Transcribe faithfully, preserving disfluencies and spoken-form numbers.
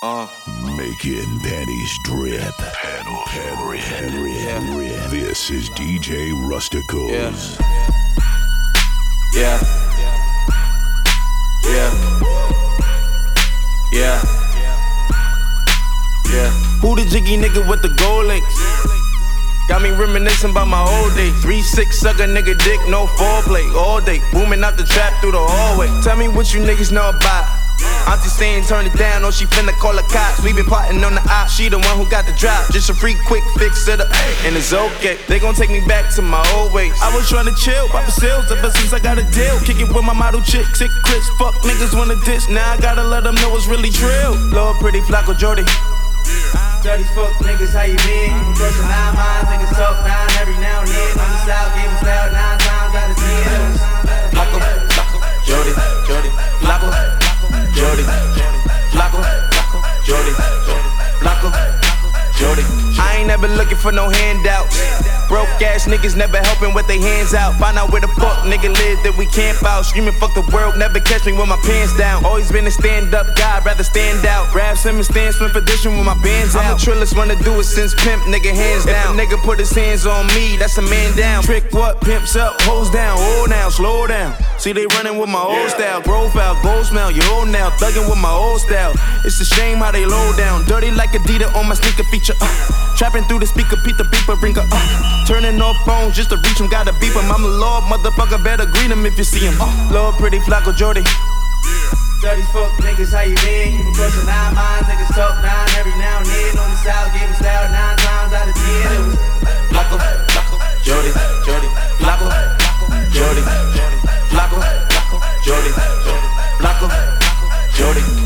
Uh. Making panties drip. Panels drip. Yeah. This is D J Rusticals. Yeah. Yeah. Yeah. Yeah. Who the jiggy nigga with the gold links? Got me reminiscing about my old days. three six sucker nigga dick, no foreplay. All day, booming out the trap through the hallway. Tell me what you niggas know about. Auntie saying turn it down, or she finna call the cops. We been plotting on the op, she the one who got the drop. Just a free quick fix to the, and it's okay. They gon' take me back to my old ways. I was tryna chill, pop sales ever since I got a deal. Kick it with my model chick, sick Chris. Fuck niggas wanna diss, now I gotta let them know it's really trill. Lord pretty Flacco Jordy. Tell these fuck niggas how you been. Brushing nine minds, niggas talk nine every now and then. On the south, give them style nine times out of ten. Flacco, Flacco, Jordy, Jordy, Flacco, Jordy, Flacco, Jordy, Flacco, Jordy. I ain't never looking for no handouts. Broke ass niggas never helping with their hands out. Find out where the fuck nigga live that we camp out. Screaming fuck the world, never catch me with my pants down. Always been a stand up guy, rather stand out. Grab some and stand swim position with my bands out. I'm the trillest one to do it since pimp, nigga hands down. If a nigga put his hands on me, that's a man down. Trick what, pimps up, hoes down, oh now, slow down. See they running with my old style. Grove out, gold smell, you old now. Thugging with my old style. It's a shame how they low down. Dirty like Adidas on my sneaker feature. Uh. Trapping through the speaker, Pete the beeper, bring her uh. Turning off phones just to reach him, gotta beep him. I'm the Lord, motherfucker, better greet him if you see him. Uh. Lord, pretty Flacco Jordy. Tell these fuck niggas how you been. You been brushing nine minds, niggas talk nine every now and then. On the south, give them style nine times out of ten. It was Flacco, Flacco, Jordy, Jordy, Flacco, Jordy, Flacco, Jordy, Flacco, Jordy.